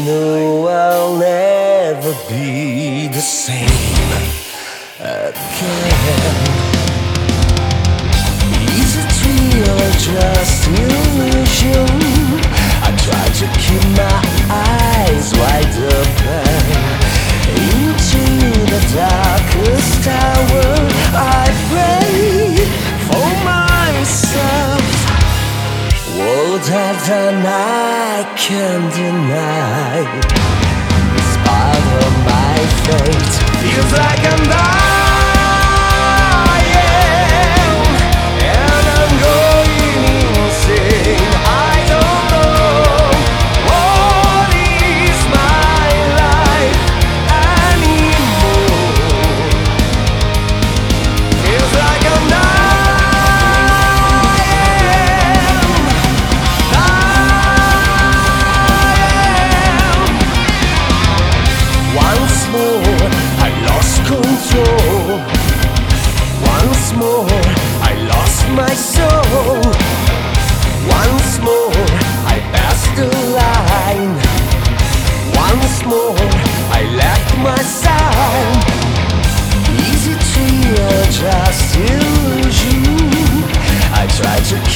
know I'll never be the same again. Is it real or just illusion? I try to keep my eyes wide open into the darkest hour. I pray for myself. What I've done I can't deny. It's part of my fate. Feels like I'm dying, and I'm going insane. I don't know what is my life anymore. Feels like I'm dying. Control. Once more, I lost my soul. Once more, I passed the line. Once more, I left my side. Is it real or just illusion? I tried to